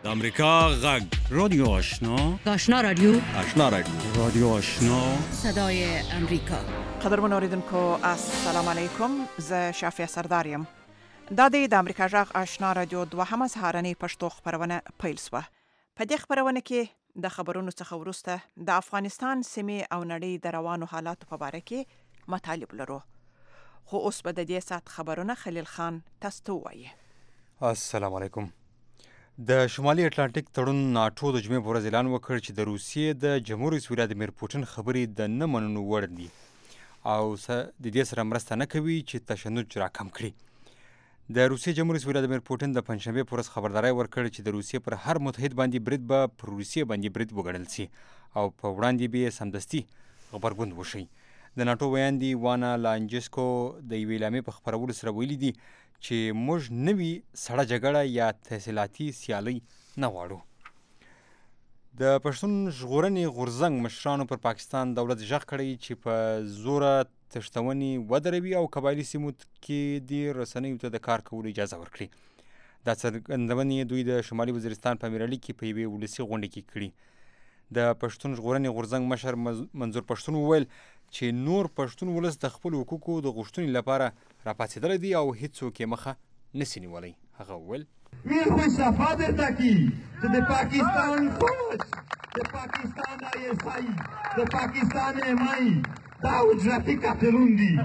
د امریکا غږ رادیو آشنا آشنا رادیو رادیو آشنا صدای امریکا. قدرمن اوریدونکو السلام علیکم. ز شافیه سرداریم. د امریکا غږ آشنا رادیو دوهمه سهارنۍ پښتو خبرونه پیل شوه. په دې خبرونه کې د خبرونو څخه وروسته د افغانستان سیمې او نړۍ د روانو حالاتو په اړه کې مطالب لرو. خو اوس به د دې سات خبرونه خلیل خان تاسو ته وایي. السلام علیکم. د شمالي اتلانتیک تړون ناټو د جمعې په ورځ اعلان وکړ چې د روسیې د جمهور رئیس ولادیمیر پوټین خبرې د نه منلو وړ دي او د دې سره مرسته نه کوي چې تشنج راکم کړي. د روسیې جمهور رئیس ولادیمیر پوټین د پنځشنبې په ورځ خبرداری ورکړ چې د روسیې پر هر متحد باندې برید به پر روسیې باندې برید وګڼل شي او په وړاندې به سمدستي غبرګون وشي. د ناټو ویاندې وانا لانجسکو د یوې اعلامیې په خپرولو سره ویلي دي چې موږ نوي سړه جګړه یا تحصیلاتي سیالۍ نه غواړو. د پښتون ژغورنې غورځنګ مشرانو پر پاکستان دولت غږ کړی چې په زوره تښتونې ودروي او قبایلي سیمو کې د رسنیو ته د کار کولو اجازه ورکړي. دا څرګندونې دوی د شمالي وزیرستان په امیرعلي کې په یوې ولسي غونډه کې کړي. د پښتون ژغورنې غورځنګ مشر منظور پښتون وویل چې نور پښتون ولس د خپل حقوقو د غوښتنې لپاره راپاڅېدلی دی او هیڅوک یې مخه نسي نیولی. هغه وویل وی خو صفا درته کي چې د پاکستان فوج، د پاکستان ISI، د پاکستان MI دا اجراتي قاتلون دي.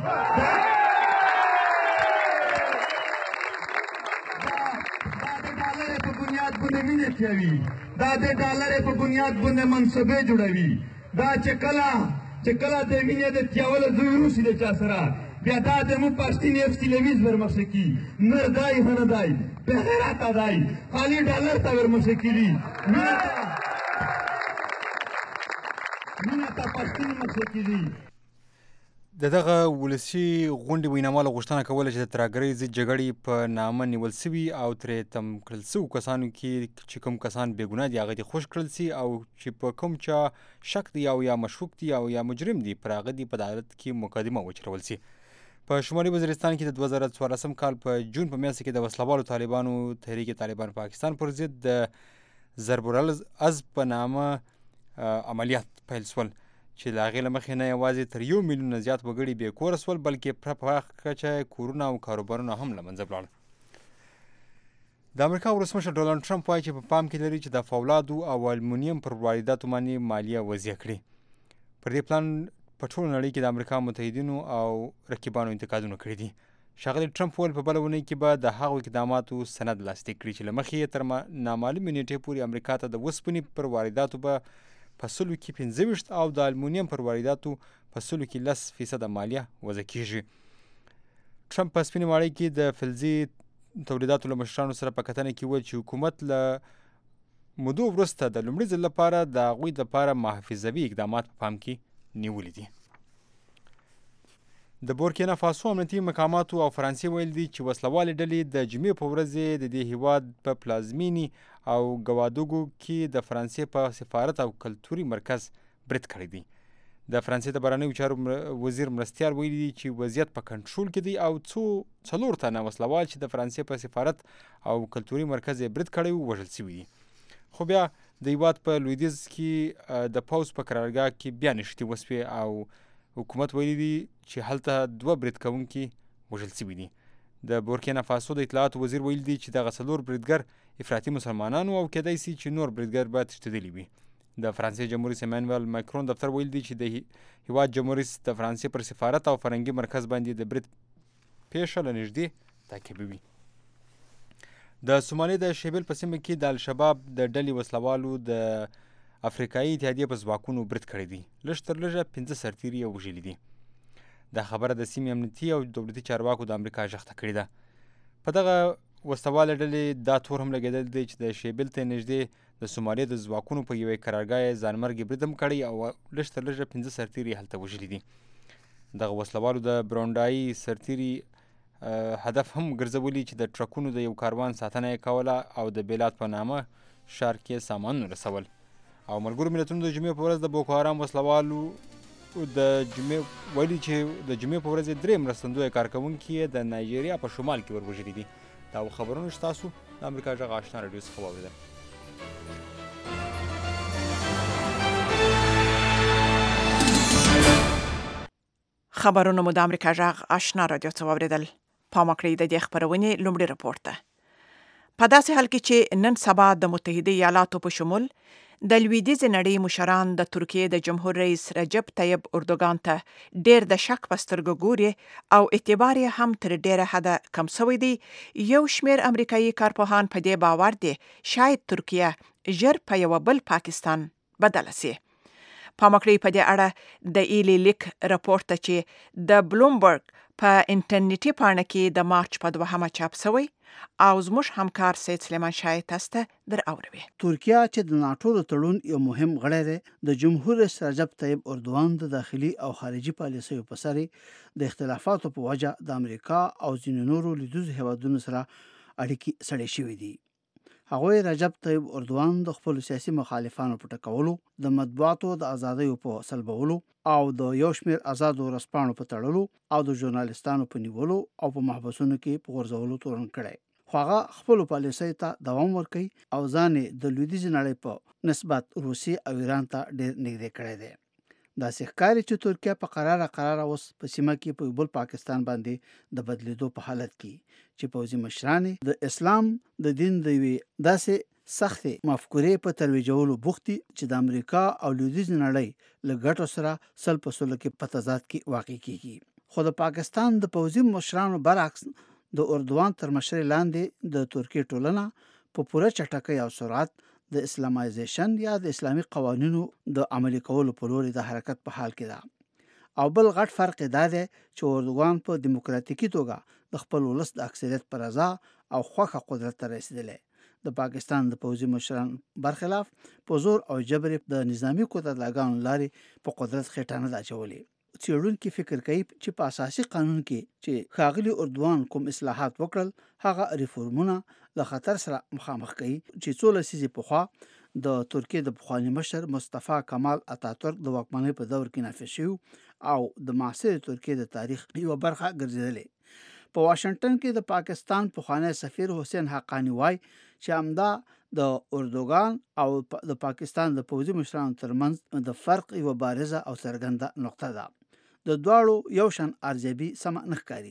دا د ډالر په بنیاد باندې مینې کوي، دا د ډالر په بنیاد باندې منصبې جوړوي. دا چې کله د مینې د تیاوله زوی روسي د چا سره بیا دا د مو پښتین اف تلویز ورمخه کی نه دای نه دای په غیرت دای خالی ډالر ته ورمخه کیږي. مینه ته پښتین مخه کیږي. دغه ولسي غونډې ویناوال غوښتنه کوله چې د ترهګرۍ ضد جګړې په نامه نیول سوي او ترې تم کړل سوي کسانو کې چې کوم کسان بېګناه دي هغه دې خوش کړل سي او چې په کوم چا شک دی او یا مشکوک دی او یا مجرم دی پر هغه دې په عدالت کې مقدمه وچلول سي. په شمالي وزیرستان کې د 2014 کال په جون په میاشت کې د وسلوالو طالبانو تحریک طالبان پاکستان پر ضد د ضرب العزم په نامه عملیات پیل شول چې د هغې له مخې نه یوازې تر 1 میلیون نه زیات وګړي بې کوره شول بلکې په پراخه کچه کورونه او کاروبارونه هم له منځه ولاړل. د امریکا ولسمشر ډونالډ ټرمپ وایي چې په پام کې لري چې د فولادو او المونیم پر وارداتو باندې مالیه وضع کړي. پر دې پلان په ټوله نړۍ کې د امریکا متحدینو او رقیبانو انتقادونه کړي دي. ښاغلي ټرمپ وویل په بله اونۍ کې به د هغو اقداماتو سند لاسلیک کړي چې له مخې یې تر نامعلومې نیټې پورې امریکا ته د اوسپنې پر وارداتو به په 100 کې 25 او د المونیم پر وارداتو په 100 کې 10% مالیه وضع کیږي. ټرمپ په سپینې ماڼۍ کې د فلزي تولیداتو له مشرانو سره په کتنه کې وویل چې حکومت له مودو وروسته د لومړي ځل لپاره د هغوی لپاره محافظوي اقدامات په پام کې نیولي دي. د بورکینا فاسو امنیتي مقاماتو او فرانسې ویل دي چې وسلوالې ډلې د جمعې په ورځ د دې هیواد په پلازمینی او ګوادوګو کې د فرانسې په سفارت او کلتوري مرکز برید کړی دی. د فرانسې د بهرنیو چارو وزیر مرستیال ویلي دي چې وضعیت په کنټرول کې دی او 4 تنه وسلوال چې د فرانسې په سفارت او کلتوري مرکز یې برید کړی وژل شوي دي. خو بیا د هیواد په لویدیځ کې د پوځ په قرارګاه کې بیا نښتې وسوې او حکومت ویلي دي چې هلته 2 برید کوونکي وژل شوي دي. د بورکینا فاسو د اطلاعاتو وزیر ویلي دي چې دغه 4 بریدګر افراطي مسلمانانو او کېدای شي چې نور بریدګر به تښتېدلي وي. د فرانسې جمهور رئیس امانویل ماکرون دفتر ویلي دي چې د هیواد جمهور رئیس د فرانسې پر سفارت او فرهنګي مرکز باندې د برید پیښه له نږدې تعقیبوي. د سومالي د شیبل په سیمه کې د الشباب د ډلې وسلوالو د افریقایي اتحادیې په ځواکونو برید کړی دی. لږ تر لږه 15 سرتیري یې وژلي دي. دا خبره د سیمې امنیتي او دولتي چارواکو د امریکا غږ ته کړې ده. په دغه وسلواله ډلې دا تور هم لګېدل دی چې د شیبل ته نږدې د سومالي د ځواکونو په یوې قرارګاه یې ځانمرګي برید هم کړی او لږ تر لږه 15 سرتیري هلته وژلي دي. دغه وسلوالو د برونډایي سرتیري هدف هم ګرځولي چې د ټرکونو د یو کاروان ساتنه یې کوله او د بیلات په نامه ښار کې سامانونه رسول. او ملګرو ملتونو د جمعې په ورځ د بوکو حرام وسلوالو د جمعې ویلي چې د جمعې په ورځ 3 مرستندویه کارکوونکي یې د نایجیریا په شمال کې وروژلي دي. دا خبرونه چې تاسو د امریکا غږ آشنا راډیو څخه واورېدل. خبرونه مو د امریکا جغ آشنا رادیو څخه اوریدل. پام وکړئ د دې خبرونې لومړی رپورټ ته. په داسې حال کې چې نن سبا د متحده ایالاتو په شمول د لویدیځې نړۍ مشران د ترکیې د جمهور رئیس رجب طیب اردوغان ته ډېر د شک په سترګو ګوري او اعتبار یې هم تر ډېره حده کم شوی دی. یو شمېر امریکایي کارپوهان په دې باور دي شاید ترکیه ژر په یو بل پاکستان بدله سي. پام وکړئ په دې اړه د ایلی لیک راپور ته چې د بلومبرګ په انټرنیټي پاڼه کې د مارچ په 2 چاپ شوی او زموږ همکار سید سلیمان شاه تاسو ته در اوروي. ترکیه چې د ناټو د تړون یو مهم غړی دی د جمهور رئیس رجب طیب اردوغان د داخلي او خارجي پالیسیو په سر د اختلافاتو په وجه د امریکا او ځینو نورو لیدوزو هیوادونو سره اړیکې سړې شوې دي. هغوی رجب طیب اردوغان د خپل سیاسي مخالفانو په ټکولو، د مطبوعاتو د ازادیو په سلبولو او د یو شمېر آزادو ورځپاڼو په تړلو او د ژورنالیستانو په نیولو او په محبسونو کې په غورځولو تورن کړی. خو هغه خپل پالیسۍ ته دوام ورکوي او ځان د لویدیځې نړۍ په نسبت روسیې او ایران ته ډېر نږدې کړی دی. داسې ښکاري چې ترکیه په قراره اوس په سیمه کې په بل پاکستان باندې د بدلیدو په حالت کې چې پوځي مشران د اسلام د دین د یوې داسې سختې مفکورې په ترویجولو بوخت دي چې د امریکا او لویدیځې نړۍ له ګټو سره سل په سلو کې په تضاد کې واقع کیږي. خو د پاکستان د پوځي مشرانو برعکس د اردوغان تر مشرۍ لاندې د ترکیې ټولنه په پوره چټکۍ او سرعت د اسلامایزیشن یا د اسلامي قوانینو د عملي کولو په لور د حرکت په حال کې ده. او بل غټ فرق دا دی چې اردوغان په دیموکراتیکي توګه د خپل ولس د اکثریت پر رضا او خوښه قدرت ته رسیدلی. د پاکستان د پوځي مشران برخلاف په زور او جبر د نظامی قدرتګانو لارې په قدرت خېټه نه اچولې. څېړونکي فکر کوي چې په اساسي قانون کې چې ښاغلي اردوغان کوم اصلاحات وکړل هغه ریفورمونه له خطر سره مخامخ کوي چې څو لسیزې پخوا د ترکیې د پخواني مشر مصطفی کمال اتاتورک د واکمنۍ په دور کې نافذ شوي او د معاصر ترکیې د تاریخ یوه برخه ګرځېدلې. په واشنګټن کې د پاکستان پخوانی سفیر حسین حقانی وایي چې همدا د اردوغان او د پاکستان د پوځي مشرانو ترمنځ د فرق یوه بارزه او څرګنده نقطه ده. د دواړو یو شان ارزیابي سمه نه ښکاري.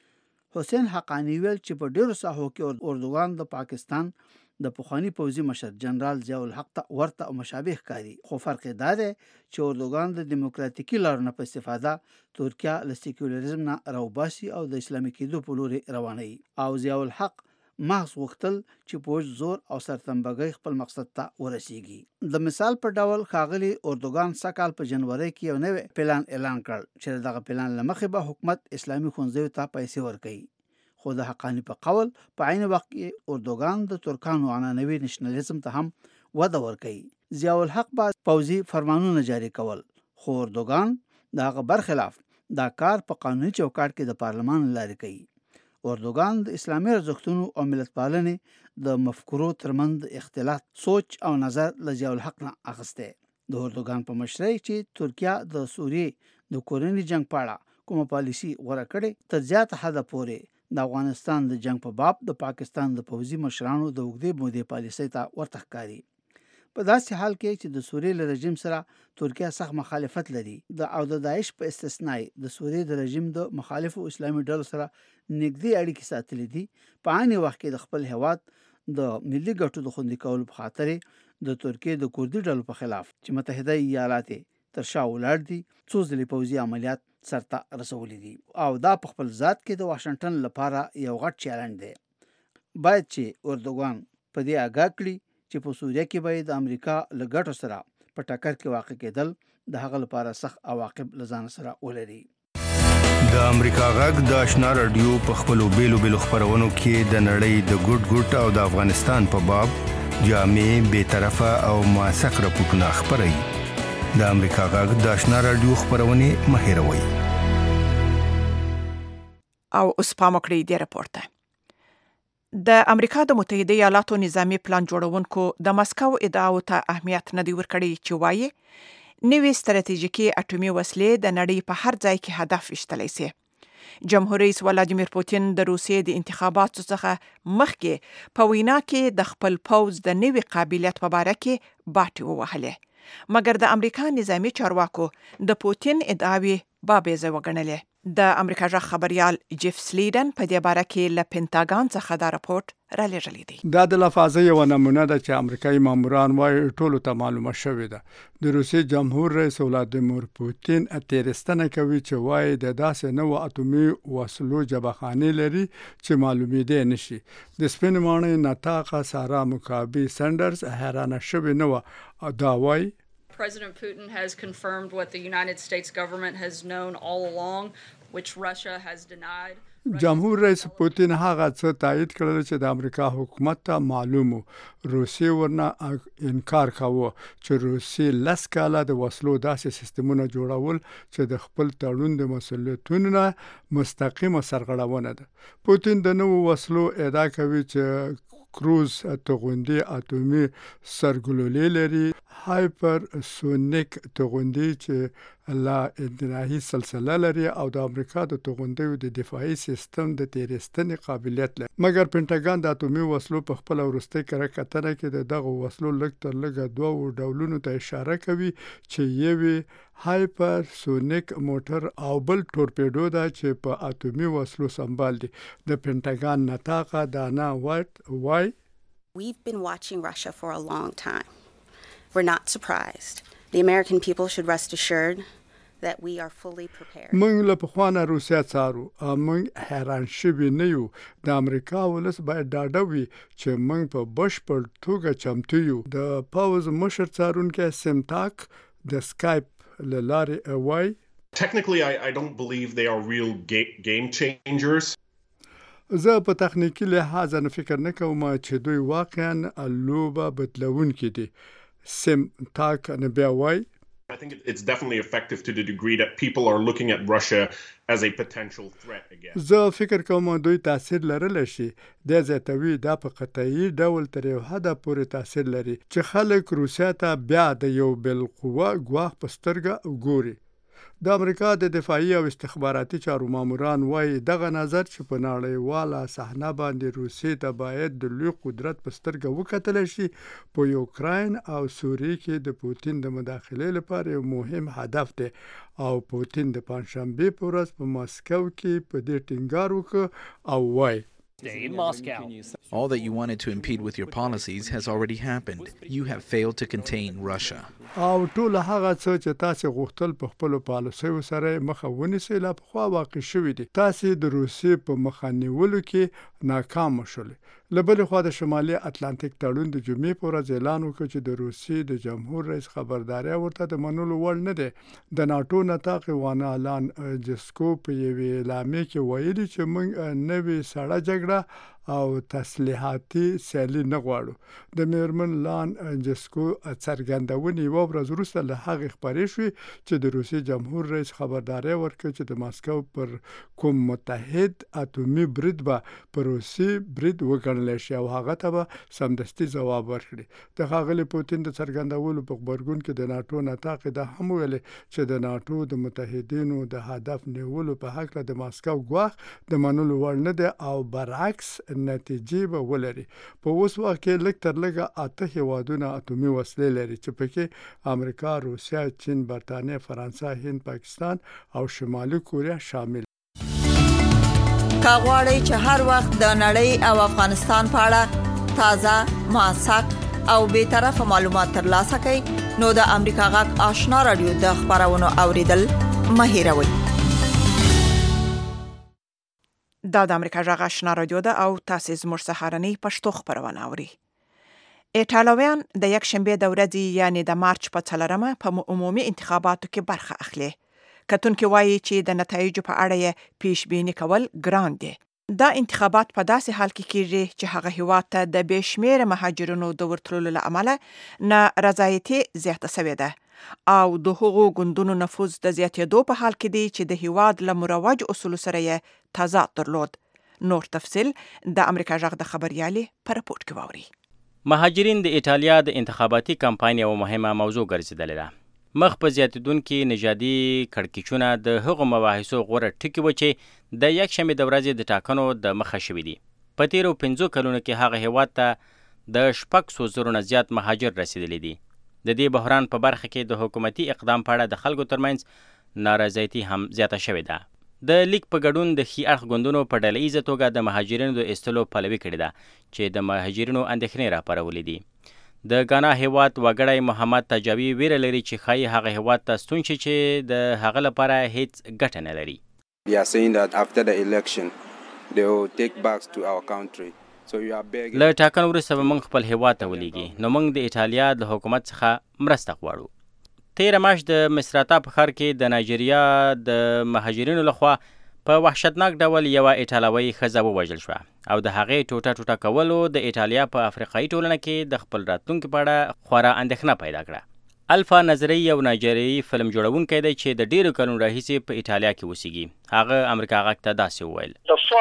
حسین حقانی ویل چې په ډیرو ساحو کې اردوغان د پاکستان د پخواني پوځي مشر جنرال ضیاء الحق ته ورته او مشابه ښکاري. خو فرق دا دی چې اردوغان د دیموکراتیکي لارو نه په استفاده ترکیه له سیکولریزم نه راوباسي او د اسلامي کېدو په لوري روانوي او ضیاء الحق محض غوښتل چې پوځ زور او سرتنبګۍ خپل مقصد ته ورسیږي. د مثال په ډول ښاغلي اردوغان سږ کال په جنوري کې یو نوی پلان اعلان کړ چې دغه پلان له مخې به حکومت اسلامي ښوونځیو ته پیسې ورکوي. خو د حقانی په قول په عین وخت کې اردوغان د ترکانو عنعنوي نشنلیزم ته هم وده ورکوي. ضیاء الحق به پوځي فرمانونه جاری کول خو اردوغان د هغه برخلاف دا کار په قانوني چوکاټ کې د پارلمان لارې کوي. اردوغان د اسلامي ارزښتونو او ملت پالنې د مفکورو ترمنځ اختلاف سوچ او نظر له ضیاء الحق نه اخیستی. د اردوغان په مشرۍ چې ترکیه د سوریې د کورني جنگ په اړه کومه پالیسي غوره کړې تر زیاته حده پورې د افغانستان د جنگ په باب د پاکستان د پوځي مشرانو د اوږدې مودې پالیسۍ ته ورته ښکاري. په داسې حال کې چې د سوریې له رژیم سره ترکیه سخت مخالفت لري او د داعش په استثناء د سوریې د رژیم د مخالفو اسلامي ډلو سره نږدې اړیکې ساتلې دي، په عین وخت کې د خپل هیواد د ملي ګټو د خوندي کولو په خاطر د ترکیې د کوردي ډلو په خلاف چې متحده ایالات تر شا ولاړ دي څو ځلې پوځي عملیات سرته رسولي دي او دا په خپل ذات کې د واشنګټن لپاره یو غټ چیلنج دی. باید چې اردوغان په دې آګاه کړي چې په سوریه کې به د امریکا له ګټو سره په ټکر کې واقع کېدل د هغه لپاره سخت عواقب له ځان سره ولري. د امریکا غږ د آشنا رادیو په خپلو بیلو خپرونو کې د نړۍ د ګوټ او د افغانستان په باب جامع، بی‌طرفه او موثق راپورټونه خپروي. د امریکا غږ د آشنا رادیو خپرونې مه هېروئ. او اوس پام وکړئ دې راپور ته. د امریکا د متحده ایالاتو نظامی پلان جوړونکو د مسکو ادعاو ته اهمیت نه دی ورکړی چې وایي نوې ستراتیژیکي اټومي وسلې د نړۍ په هر ځای کې هدف وشتلی سي. جمهور رئیس ولادیمیر پوتین د روسیې د انتخاباتو څخه مخکې په وینا کې د خپل پوځ د نوي قابلیت په باره کې باټې ووهلې، مګر د امریکا نظامی چارواکو د پوتین ادعاوې بابیزه وګڼلې. د امریکا ژغ خبريال جیف سلیډن په دې باره کې له پینټاګان څخه دا راپورټ را لېږلی دی. دا د لفاظه یو نمونه ده چې امریکایي ماموران وايي ټولو ته معلومه شوې ده. د روسیې جمهور رئیس ولادیمیر پوتین تیرستنه کوي چې وايي د داسې نوو اټومي وسلو جبهخانې لري چې معلومېدی نشي. د سپین ماڼۍ نطاقه سارا مکابي سندرز حیرانه شوې نه وه. دا وايي President Putin has confirmed what the United States government has known all along, which Russia has denied. جمهور رئیس پوتین هغه څه تایید کړل چې د امریکا حکومت ته معلومو. روسي ورنه انکار کاوه چې روسي 10 کاله د وسلو داسې سیستمونه جوړول چې د خپل تړون د مسؤلیتونو نه مستقیمه سرغړونه ده. پوتین د نوو وسلو ادعا کوي چې کروز توغندي اټومي سرګلولې لري، هایپرسونیک توغندي چې لا انتهایی سلسله لري او د امریکا د توغندیو د دفاعي سیستم د تیرستنې قابلیت لري. مګر پینټاګان د اټومي وسلو په خپل وروستي کره کتنه کې دغه وسلو لږ تر لږه دوه ډولونو ته اشاره کوي چې یوه هایپرسونیک موټر او بل تورپیډو ده چې په اټومي وسلو سمبال دي. د پینټاګان نطاقه دانا وای We've been watching Russia for a long time. We're not surprised. The American people should rest assured that we are fully prepared. موږ له پخوانه روسیا څارو او موږ حیران شوي نه یو. د امریکا ولس باید ډاډه وي چې موږ په بشپړ توګه چمتو یو. د پاوز مشر څارونکی سمتاک د سکایپ له لارې وای Technically, I don't believe they are real game changers. زه په تخنیکی لحاظ نه فکر نه کوم چې دوی واقعا لوبه بدلونکي دي. سمتاک نه بیا وای I think it's definitely effective to the degree that people are looking at Russia as a potential threat again. زه فکر کوم دوی تاثیر لرلی شي. د زیاتوي دا په قطعي ډول تر یو حد پورې تاثیر لري چې خلک روسیا ته بیا د یو بل قوه ګواښ په سترګه ګوري. د امریکا د دفاعي او استخباراتي چارو ماموران وايي دغه نظر چې په نړیواله صحنه باندې روسیې ته باید د لوی قدرت په سترګه وکتل شي په یوکراین او سوریې کې د پوتین د مداخلې لپاره یو مهم هدف دی او پوتین د پنځشنبه په ورځ په ماسکو کې په دې ټینګار وکړ او وايي In Moscow. All that you wanted to impede with your policies has already happened. You have failed to contain Russia. او ټول هغه څه چې تاسو غوښتل په خپل پالیسیو سره مخه ونیسئ لا په واقع شوی دي. تاسو د روسیې په مخه نیولو کې ناکام شول. لبل خو د شمالي اتلانتیک تړون د جمعې په ورځ اعلان وکړ چې د روسیې د جمهور رئیس خبرداري ورته د منلو وړ نه ده. د ناتو نطاق وانه اعلان جسکو په یوه اعلامیه کې ویلي چې موږ نوې سړه جګړه او تسلیحاتي سیالي نه غواړو. د میرمن لان جسکو څرګندونې یوه ورځ وروسته له هغې خپرې شوې چې د روسیې جمهور رئیس خبرداری ورکړ چې د ماسکو پر کوم متحد اټومي برید به په روسي برید وګڼلی شي او هغه ته به سمدستي ځواب ورکړي. د ښاغلي پوتین د څرګندولو په غبرګون کې د ناټو نطاق دا هم ویلي چې د ناټو د متحدینو د هدف نیولو په هکله د ماسکو ګواښ د منلو وړ نه دی او برعکس نتیجې به ولري. په اوس وخت کې لږ تر لږه 8 هیوادونه اټومي وسلې لري چې پکې امریکا، روسیا، چین، برتانیه، فرانسه، هند، پاکستان او شمالي کوریا شامل. کاغوري چې هر وخت د نړۍ او افغانستان په اړه تازه، موثق او به طرفه معلومات ترلاسه کړئ نو د امریکا غږ آشنا رادیو د خبرونو اوریدل مه هیروئ. دا د امریکا غږ آشنا رادیو ده او تاسو زموږ سهارنۍ پښتو خبرونه اورئ. ایټالویان د یک شنبه د ورځې یعنی د مارچ په 4مه په عمومي انتخاباتو کې برخه اخلي. کتونکي وایي چې د نتایجو په اړه یې پیش بینی کول ګران دي. دا انتخابات په داسې حال کې کیږي چې هغه هیواد ته د بشمیر مهاجرونو د ورتللو لامل نه رضایتي زیاته شوې ده او د هغو ګوندونو نفوذ د زیاتېدو په حال کې دی چې د هیواد له مروج اصول سره یې تضاد درلود. نور تفصیل د امریکا غږ د خبريالي پر راپورټ کې واوري. مهاجرین د ایټالیا د انتخاباتي کمپاین یو مهمه موضوع ګرځیدلې ده. مخ په زیاتېدونکي نژادي کړکېچونه د هغو مباحثو غوره ټکي و چې د یکشنبې د ورځې د ټاکنو د مخه شوي دي. په تېرو 5 کلونو کې هغه هیواد ته د 600 زرو نه زیات مهاجر رسېدلي دي. د دې بحران په برخه کې د حکومتي اقدام په اړه د خلکو ترمنځ نارضایتي هم زیاته شوې ده. د لیک په ګډون د ښي اړخ ګوندونو په ډله ایزه توګه د مهاجرینو د ایستلو پلوي کړې ده چې د مهاجرینو اندېښنې راپارولې دي. د غانا هیواد وګړی محمد تجاوي ویره لري چې ښایي هغه هیواد ته ستون شي چې د هغه لپاره هیڅ ګټه نه لري. They are saying that after the election they will take back to our country. So you are begging. له ټاکنو وروسته به موږ خپل هیواد ته ولیږي. نو موږ د ایټالیا د حکومت څخه مرسته غواړو. تېره میاشت د مصراتا په ښار کې د نایجیریا د مهاجرینو لخوا په وحشتناک ډول یوه ایټالوۍ ښځه ووژل شوه او د هغې ټوټه کولو د ایټالیا په افریقایي ټولنه کې د خپل راتلونکي په اړه خورا اندېښنه پیدا کړه. الفا نظري یو نایجیریایي فلم جوړونکی دی چې د ډېرو کلونو راهیسې په ایټالیا کې اوسیږي. هغه امریکا غږ ته داسې وویل: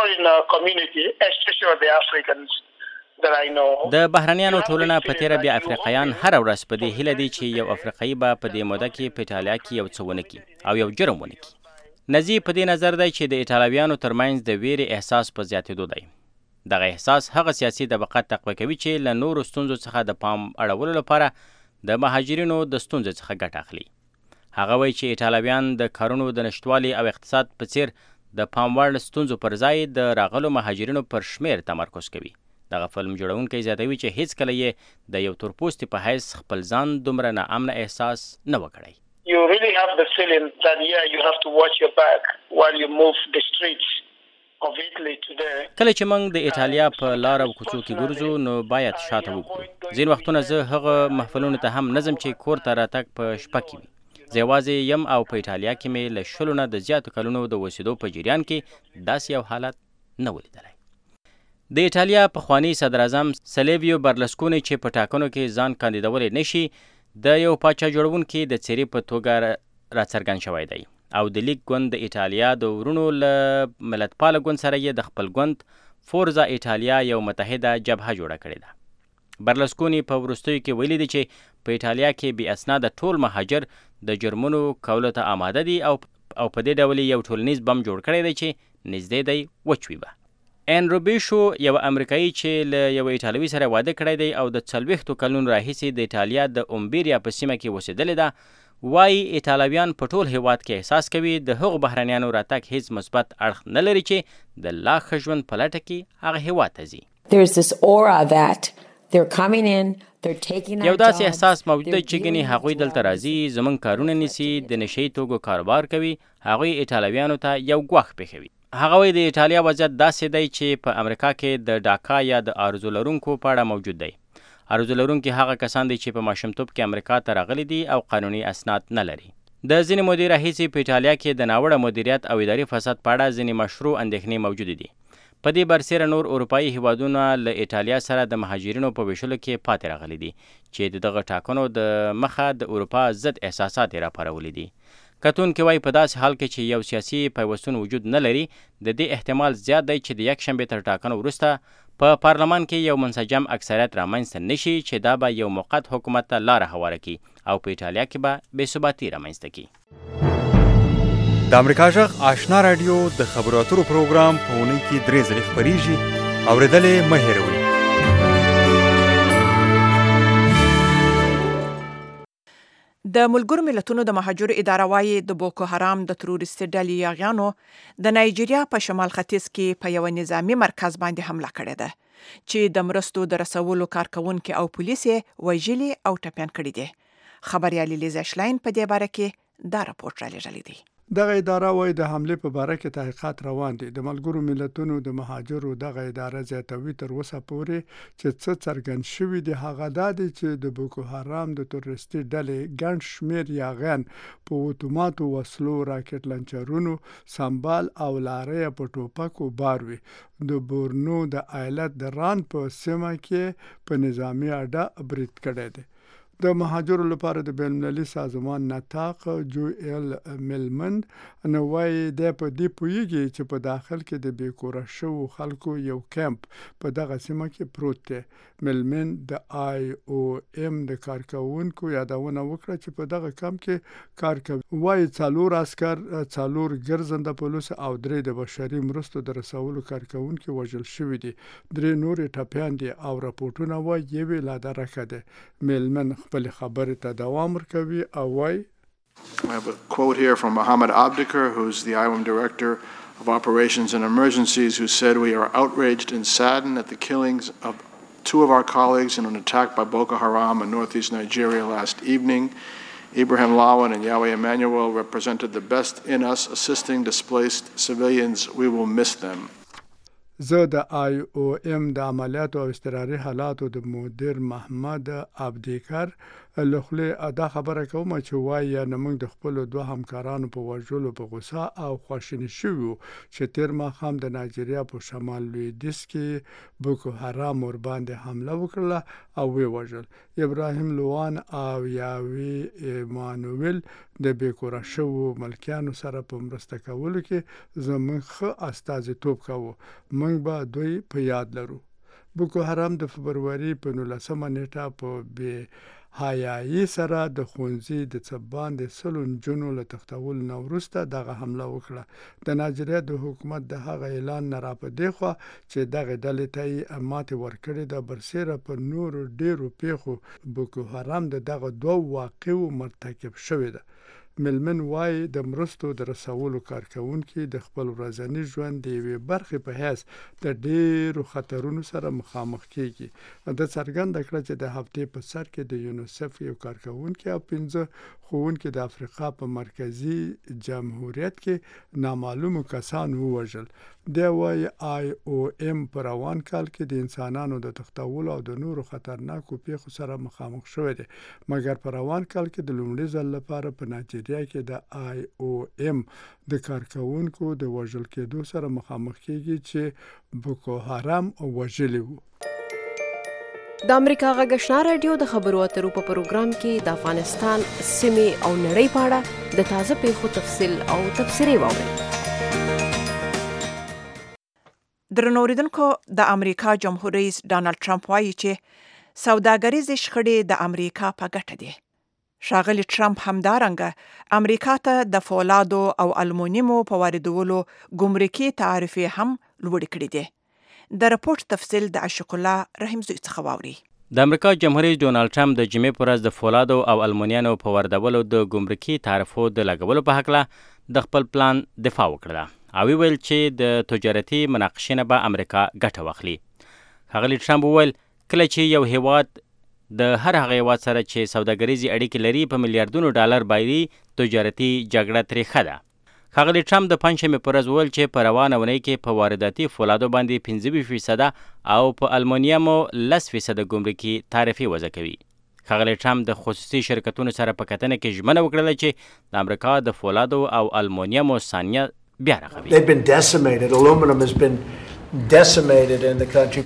د بهرنیانو ټولنه په تېره بیا افریقایان هره ورځ په دې هیله دي چې یو افریقایي به په دې موده کې په ایټالیا کې یو څه ونه کړي او یو جرم ونه کړي. نظیر په دې نظر دی چې د ایټالویانو ترمنځ د ویرې احساس په زیاتېدو دی. دغه احساس هغه سیاسي طبقه تقویه کوي چې له نورو ستونزو څخه د پام اړولو لپاره د مهاجرینو د ستونزو څخه ګټه اخلي. هغه وایي چې ایټالویان د کارونو د نشتوالي او اقتصاد په څیر د پام وړ ستونزو پر ځای د راغلو مهاجرینو پر شمیر تمرکز کوي. دغه فلم جوړونکی زیاتوي چې هیڅ کله یې د یو تورپوستي په حیث خپل ځان دومره ناامنه احساس نه وکړی. You really have the feeling that you have to watch your back while you move the streets of Italy today. کله چې موږ د ایټالیا په لار او کوڅو کې ګرځو نو باید شاته وګورو. ځینې وختونه زه هغه محفلونو ته هم نه ځم چې کور ته راتګ په شپه کې وي. زه یوازې یم او په ایټالیا کې مې له 20 نه د زیاتو کلونو د اوسېدو په جریان کې داسې یو حالت نه ولیدلی. د ایټالیا پخوانی صدراعظم سلیویو برلسکوني چې په ټاکنو کې ځان کاندیدولی نشي د یو پاچا جوړونکي د څیرې په توګه راڅرګند شوی دی او د لیګ ګوند د ایټالیا د ورونو له ملتپاله ګوند سره یې د خپل ګوند فورزا ایټالیا یو متحده جبهه جوړه کړې ده. برلسکوني په وروستیو کې ویلي دی چې په ایټالیا کې بې اسناده ټول مهاجر د جرمونو کولو ته آماده دي او په دې ډول یو ټولنیز بم جوړ کړی دی چې نږدې دی وچوي به. ان روبیشو یو امریکایي چې له یو ایټالوي سره واده کړی دی او د 40 کلونو راهیسې د ایټالیا د اومبیریا په سیمه کې اوسېدلې ده، وایي ایټالویان په ټول هیواد کې احساس کوي د هغو بهرنیانو راتګ هیڅ مثبت اړخ نه لري چې د لا ښه ژوند په لټه کې هغه هیواد ته ځي. یو داسې احساس موجود دی چې ګنې هغوی دلته راځي، زموږ کارونه نیسي، د نشهیي توکو کاروبار کوي، هغوی ایټالویانو ته یو ګواښ پېښوي. هغه وایي د ایټالیا وضعیت داسې دی چې په امریکا کې د ډاکا یا د آرزو لرونکو په اړه موجود دی. آرزو لرونکي هغه کسان دي چې په ماشومتوب کې امریکا ته راغلي دي او قانوني اسناد نه لري. د ځینې مودې راهیسې په ایټالیا کې د ناوړه مدیریت او اداري فساد په اړه ځینې مشروع اندېښنې موجودې دي. په دې برسیره نور اروپایي هیوادونه له ایټالیا سره د مهاجرینو په ویشلو کې پاتې راغلي دي چې د دغه ټاکنو د مخه د اروپا ضد احساسات یې راپارولي دي. کتونکي وایي په داسې حال کې چې یو سیاسي پیوستون وجود نه لري، د دې احتمال زیات دی چې د یکشنبې تر ټاکنو وروسته په پارلمان کې یو منسجم اکثریت رامنځته نشي چې دا به یو موقت حکومت ته لاره هواره کړي او په ایټالیا کې به بې ثباتي رامنځته کړي. د امریکا غږ آشنا رادیو د خبرو اترو پروګرام په اونۍ کې 3 ځلې خپریږي. اورېدل یې مه هېروئ. د ملګرو ملتونو د مهاجرو اداره وايي د بوکو حرام د تروریستي ډلې یاغیانو د نایجیریا په شمال ختیځ کې په یو نظامی مرکز باندې حمله کړې ده چې د مرستو د رسولو کارکونکو او پولیس یې وژلي او ټپیان کړي دي. خبريالي لیزا شلاین په دې باره کې دا راپورټ رالیږلی دی. دغه اداره وايي د حمله په باره کې تحقیقات روان دي. د ملګرو ملتونو د مهاجرو دغه اداره زیاتوي تر اوسه پورې چې څه څرګند شوي دي هغه دا دي چې د بوکو حرام د تروریستي ډلې ګڼ شمېر یاغیان په اتوماتو وسلو، راکټ لانچرونو، سمبال او لارۍ په ټوپکو بار وي. د بورنو د ایالت د ران په سیمه کې په نظامی اډه برید کړی دی. د مهاجرو لپاره د بین‌المللي سازمان نطاق جوئل میلمند نو وایي دی په دې پوهیږي چې په داخل کې د بېکوره شوو خلکو یو کیمپ په دغه سیمه کې پروت دی. میلمند د IOM د کارکوونکو یادونه وکړه چې په دغه کیمپ کې کار کوي. وایي 4 عسکر، 4 ګرځنده پولیس او 3 د بشري مرستو د رسولو کارکوونکي وژل شوي دي. 3 نورې ټپیان دي او راپورټونه وایي یوې لا درکه ده. میلمند خپل خبرې ته دوام ورکوي او وایي I have a quote here from Mohammed Abdikar, who's the IOM Director of Operations and Emergencies, who said, "We are outraged and saddened at the killings of 2 of our colleagues in an attack by Boko Haram in northeast Nigeria last evening. Ibrahim Lawan and Yahweh Emmanuel represented the best in us, assisting displaced civilians. We will miss them." زه د IOM د عملیاتو او اضطراري حالاتو د مدیر محمد عبدیکر له خولې دا خبره کوم چې وایي موږ د خپلو 2 همکارانو په وژلو په غوسه او خواشیني شوي چې تیر ماښام د نایجیریا په شمال لویدیځ کې بوکو حرام ورباندې حمله وکړه او ووژل. ابراهیم لوان او یاوی ایمانویل د بیکوره شوو ملکیانو سره په مرسته کولو کې زموږ ښه استازیتوب کوو. موږ به دوی په یاد لرو. بوکو حرام د فبروري په 19 نیټه په بې حیايي سره د ښوونځي د څبان د 100 نجونو له تښتولو نه وروسته دغه حمله وکړه. د نایجیریا د حکومت د هغه اعلان نه راپدې خوا چې دغه ډلې ته یې ماتې ورکړې ده برسېره په نورو ډېرو پیښو بوکو حرام د دغه 2 واقعو مرتکب شوې ده. میلمن وایي د مرستو د رسولو کارکوونکي د خپل ورځني ژوند د یوې برخې په حیث د ډېرو خطرونو سره مخامخ کیږي. د څرګنده کړه چې د هفتې په سر کې د یونیسف یو کارکوونکي او 15 ښوونکي د افریقا په مرکزي جمهوریت کې نامعلومو کسانو ووژل. دی وایي IOM په روان کال کې د انسانانو د تښتولو او د نورو خطرناکو پیښو سره مخامخ شوی دی، مګر په روان کال کې د لومړي ځل لپاره په نایجیریا کې د IOM د کارکوونکو د وژل کېدو سره مخامخ کیږي چې بوکو حرام وژلي وو. د امریکا غږ آشنا رادیو د خبرو اترو په پروګرام کې د افغانستان سیمې او نړۍ په اړه د تازه پیښو تفصیل او تبصرې واورئ. درنو اوریدونکو، د امریکا جمهور رئیس ډانلډ ټرمپ وایي چې سوداګریزې شخړې د امریکا په ګټه دي. ښاغلي ټرمپ همدارنګه امریکا ته د فولادو او المونیمو په واردولو ګمرکي تعرفې هم لوړې کړې دي. د راپورټ تفصیل د عاشق الله رحیم زوی څخه واوري. د امریکا جمهور رئیس ډونالډ ټرمپ د جمعې پر ورځ د فولادو او المونیانو په واردولو د ګمرکي تعرفو د لګولو په هکله د خپل پلان دفاع وکړه او ویل چې د تجارتي مناقشې نه به امریکا ګټه واخلي. ښاغلي ټرمپ وویل کله چې یو هیواد د هر هغه هیواد سره چې سوداګریزې اړیکې لري په میلیارډونو ډالر بایري تجارتي جګړه ترې ښه ده. ښاغلي ټرمپ د پنجشنبې پر ورځ وویل چې په روانه اونۍ کې په وارداتي فولادو باندې 15% او په المونیمو 10% ګمرکي تعرفې وضع کوي. ښاغلي ټرمپ د خصوصي شرکتونو سره په کتنه کې ژمنه وکړله چې د امریکا د فولادو او المونیمو صانعه بیا رغوي. They've been decimated. Aluminum has been decimated in the country.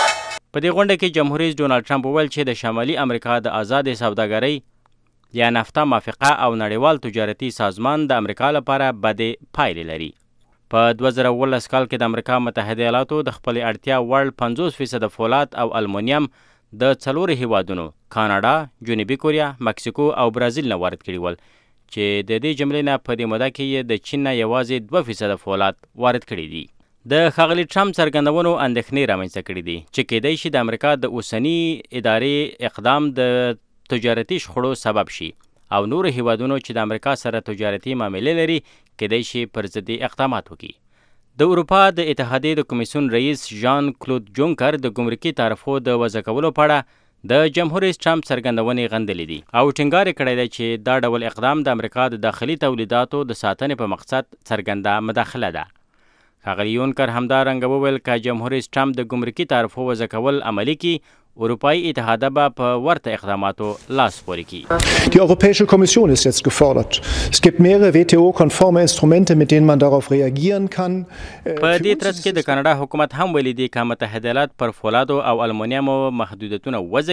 په دې غونډه کې جمهور رئیس ډونالډ ټرمپ وویل چې د شمالي امریکا د آزادې سوداګرۍ یا نفتا موافقه او نړیوال تجارتي سازمان د امریکا لپاره بدې پایلې لري. په 2019 کال کې د امریکا متحده ایالاتو د خپلې اړتیا وړ 50% فولاد او المونیم د 4 هیوادونو کاناډا، جنوبي کوریا، مکسیکو او برازیل نه وارد کړي ول چې د دې جملې نه په دې موده کې یې د چین نه یوازې 2% فولاد وارد کړي دي. د ښاغلي ټرمپ څرګندونو اندېښنې رامنځته کړي دي چې کېدای شي د امریکا د اوسني ادارې اقدام د تجارتي شخړو سبب شي او نورو هیوادونو چې د امریکا سره تجارتي معاملې لري کېدای شي پر ضدي اقدامات وکړي. د اروپا د اتحادیې د کمیسیون رئیس ژان کلود جونکر د ګمرکي تعرفو د وضع کولو په اړه د جمهور رئیس ټرمپ څرګندونې غندلې دي او ټینګار کړی دی چې دا ډول اقدام د امریکا د داخلي تولیداتو د ساتنې په مقصد څرګنده مداخله ده. ښاغلي یونکر همدارنګه وویل که جمهور رئیس ټرمپ د ګمرکي تعرفو وضع کول عملي کړي، اروپایي اتحاد به په ورته اقداماتو لاس پورې کړي. Die Europäische Kommission ist jetzt gefordert. Es gibt mehrere WTO-konforme Instrumente, mit denen man darauf reagieren kann. په دې ترڅ کې د کاناډا حکومت هم ویلي دی که متحده ایالات پر فولادو او المونیمو محدودیتونه وضع کړي،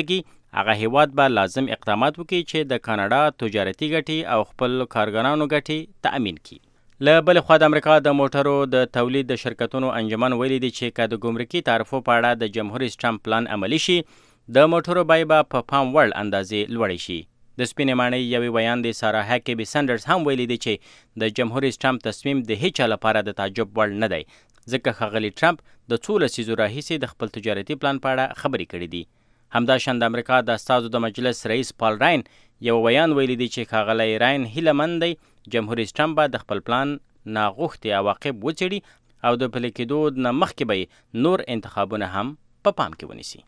هغه هیواد به لازم اقدامات وکړي چې د کاناډا تجارتي ګټې او خپل کارګرانو ګټې تأمین کړي. له بلې خوا د امریکا د موټرو د تولید د شرکتونو انجمن ویلي دی چې که د ګمرکي تعرفو په اړه د جمهور ټرمپ پلان عملي شي، د موټرو بیې به په پام وړ اندازې لوړې شي. د سپینې ماڼۍ یوې ویاندې سارا هکبي سنډرز هم ویلي دی چې د جمهور ټرمپ تصمیم د هیچا لپاره د تعجب وړ نه دی، ځکه ښاغلي ټرمپ د څو لسیزو راهیسې د خپل تجارتي پلان په اړه خبرې کړې دي. همداشان د امریکا د استازو د مجلس رئیس پال راین یو بیان ویلي دی چې ښاغلی راین هیله مند دی جمهور ټرمپ به د خپل پلان ناغوښتي عواقب وڅېړي او د پلي کېدو نه مخکې به نور انتخابونه هم په پام کې ونیسي.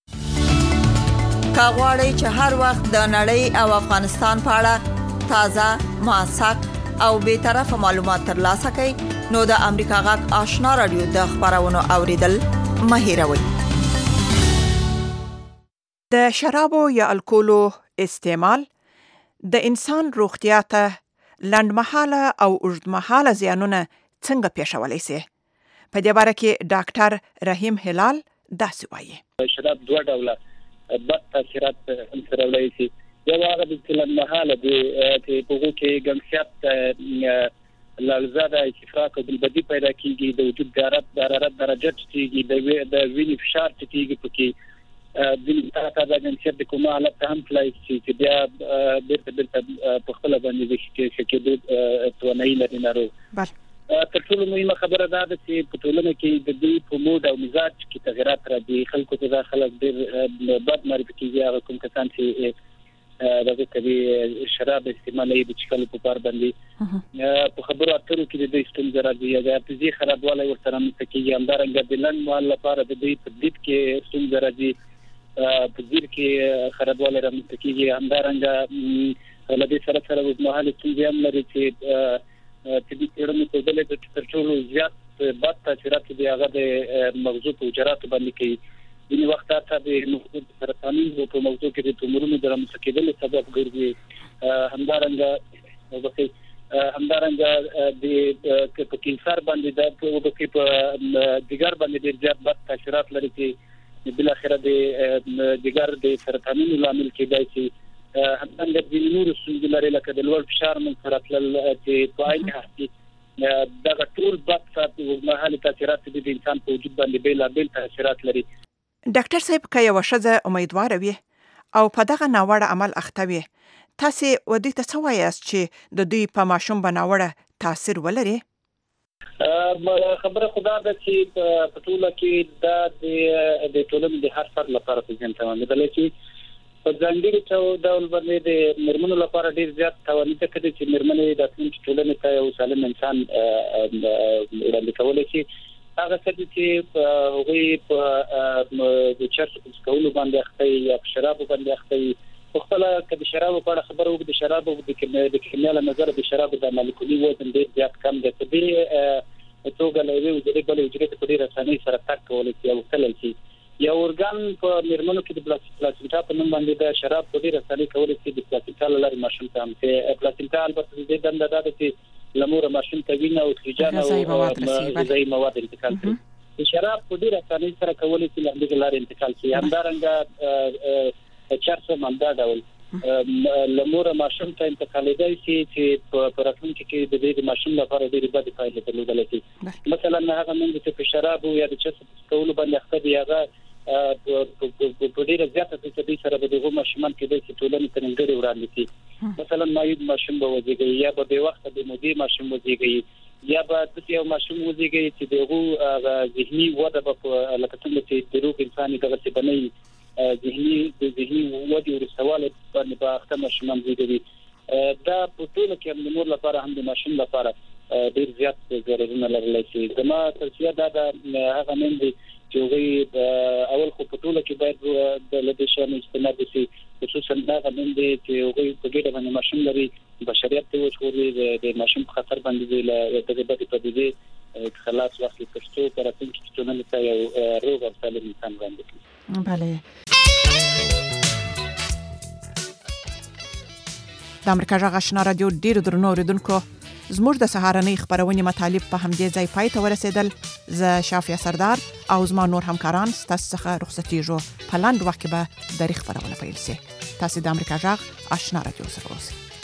که غواړئ چې هر وخت د نړۍ او افغانستان په اړه تازه، موثق او بېطرفه معلومات ترلاسه کړئ، نو د امریکا غږ آشنا راډیو د خپرونو اوریدل مه هېروئ. د شرابو یا الکولو استعمال د انسان روغتیا ته لنډمهاله او اوږدمهاله زیانونه څنګه پیښولی شي؟ په دې باره کې ډاکټر رحیم هلال داسې وایي. شراب دوه ډوله بد تاثیرات هم سره وړی شي. یو هغه د لنډمهاله دی چې په هغو کې ګنګسیت، لړزه، استفراق او ګلبدي پیدا کېږي، د وجود د حرارت درجه ټیټېږي، د وینې فشار ټیټېږي. پکې ځینې ته د جنسیت د کومه حالت ته هم تللی شي چې بیا بېرته په خپله باندې د ښه کېدو توانایي لري ناروغ. تر ټولو مهمه خبره دا ده چې په ټولنه کې د دوی په موډ او مزاج کې تغیرات راځي. خلکو ته دا خلک ډېر بد معرفي کېږي، هغه کوم کسان چې دغه کوي شراب استعمالوي د څښلو په پار باندې. په خبرو اترو کې د دوی ستونزه راځي، د حافظې خرابوالی ورسره رامنځته کېږي. همدارنګه د لنډ مهال لپاره د دوی په دید کې ستونزه راځي، په ځیر کې خرابوالی رامنځته کېږي. همدارنګه له دې سره اوږدمهالې ستونزې هم لري چې طبي څېړنو ښودلې ده چې تر ټولو زیات بد تاثیرات د هغه د مغزو په حجراتو باندې کوي. ځینې وخت حتی د مغزو د سرطانونو په موضوع کې د تومورونو د رامنځته کېدلو سبب ګرځي. همدارنګه د په کینسر باندې په جګر باندې ډېر زیات بد تاثیرات لري چې بالاخره د جګر د سرطانونو لامل کېدای شي. همدارنګه ځینې نورې ستونزې لري لکه د لوړ فشار منځته راتلل چې په عین حال کې دغه ټول بد اوږدمهالې تاثیرات د انسان په وجود باندې بېلابېل تاثیرات لري. ډاکټر صاحب، که یوه ښځه امیدواره وي او په دغه ناوړه عمل اخته وي، تاسې دوی ته څه وایاست چې د دوی په ماشوم به ناوړه تاثیر ولري؟ خبره خو دا ده چې په ټوله کې دا د ټولنې د هر فرد لپاره په ذهن تمامېدلی چې په ځانګړي ډول باندې د مېرمنو لپاره ډېر زیات تاواني ځکه دی چې مېرمنې راتلونکي ټولنې ته یو سالم انسان وړاندې کولی شي. هغه ښځې چې هغوی په چرس څښلو باندې اخته یا په شرابو باندې اخته وي، په خپله که د شرابو په اړه خبره وکړو، د شرابو د کیمیا له نظره د شرابو د مالیکولي وزن ډېر زیات کم دی. په دې توګه له یوې حجرې بلې حجرې ته په ډېرې اسانۍ سره تګ کولی شي او وتلی شي. یو ارګان په مېرمنو کې د پلاسینټا په نوم باندې د شراب په ډېرې اسانۍ کولی شي د پلاسینټا له لارې ماشوم ته هم چې پلاسینټا البته د دې دنده دا ده چې له موره ماشوم ته وینه او اکسیجن او غذایي مواد انتقال کړي. د شراب په ډېرې اسانۍ سره کولی شي له همدغې لارې انتقال شي. همدارنګه چرس هم همدا ډول له موره ماشوم ته انتقالېدای شي چې په راتلونکي کې د دې د ماشوم لپاره ډېرې بدې پایلې درلودلی شي. مثلا هغه میندې چې په شرابو یا د چرس څښلو باندې اخته دي، هغه په ډېره زیاته فیصدۍ سره به د هغو ماشومان کېدای شي ټولنې ته نیمګړې وړاندې شي. مثلا مایوب ماشوم به وزېږوي، یا به بې وخته بې مودې ماشوم وزېږوي، یا به داسې یو ماشوم وزېږوي چې د هغو ذهني وده به لکه څنګه چې د روغ انسان یې دغسې به نه وي، د ذهني ودې وروسته والي باندې به اخته ماشومان زېږوي. دا په ټوله کې هم د مور لپاره هم د ماشوم لپاره ډېر زیات ضررونه لرلی شي. زما توصیه دا ده هغه میندې چې هغوی اول خو په ټوله کې باید له دې شیانو استناد وشي، خصوصا هغه میندې چې هغوی په ګډه باندې ماشوم لري، بشریت ته وژغوري، د ماشوم په خطر باندې له دغې بدې پدیدې خلاص واخلي، تر څو په راتلونکي کې ټولنې ته یو روغ او سالم انسان وړاندې کړي. بله. د امریکا غږ آشنا راډیو ډېرو درنو اورېدونکو، زموږ د سهارنۍ خبرونې مطالب په همدې ځای پای ته ورسېدل. زه شافیه سردار او زما نور همکاران ستاسو څخه رخصتېږو. په لنډ وخت کې به درې خبرونه پیل شي. تاسو د امریکا غږ آشنا رادیو سره اوسئ.